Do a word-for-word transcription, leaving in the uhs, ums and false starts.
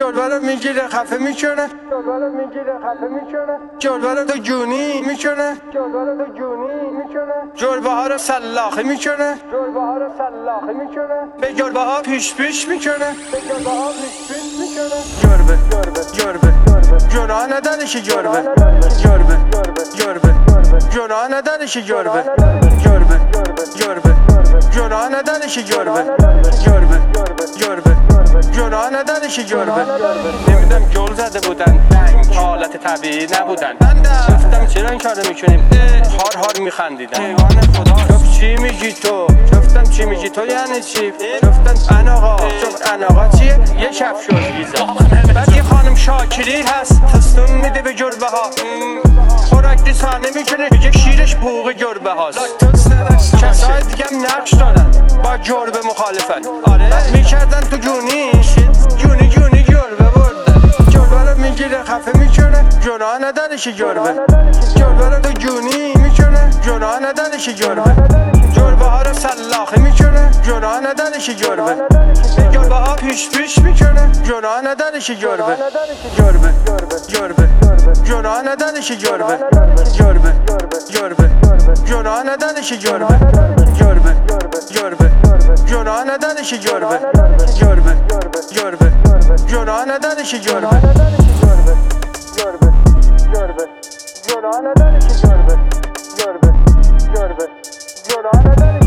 جلوه رو میگیره خفه میکنه، جلوه رو میگیره خفه میکنه، جلوه رو تو جونی میکنه، جلوه رو تو جونی میکنه، جلوه ها رو سلاخی میکنه، جلوه ها رو سلاخی میکنه، به جلوه ها پیش پیش میکنه، به جلوه ها پیش پیش میکنه. جربه جربه جربه ندارشی جربه جربه جربه جربه ندارشی جربه جربه جربه جربه ندارشی جربه جربه جربه جربه ندارشی جربه. نمیدم جل زده بودن حالت طبیعی نبودن، گفتم چرا این کارو میکنیم، هار هار میخندیدن. حیوان خدا گفت چی میگی تو، گفتم چی میگی تو یعنی چی، گفتن اناقا، گفت اناقا چیه، یه کفش ویزا. بعد یه خانم شاکری هست فستون میده به گربه ها، خوراک رسانه میکنه میگه شیرش بوق گربه هاست. کسای دیگه هم نقش دادن با گربه مخالفت، میکردن تو جونی جونی جونی گربه بردن. گربه رو میگیره خفه میکنه، جناح ندارشی گربه، گربه رو تو جونی میکنه، جناح ندارشی گربه، گربه ها رو سلاخی میکنه، جناح ندارشی گربه، به گربه ها پیش پیش میکنه، جناح ندارشی گربه گربه گربه جناح ندارشی گربه گربه گربه جناح ندارشی گربه گربه گربه جناح ندارشی گربه گربه گربه جناح ندارشی گربه گربه گربه گربه جناح ندارشی گربه گربه گربه جناح ندارشی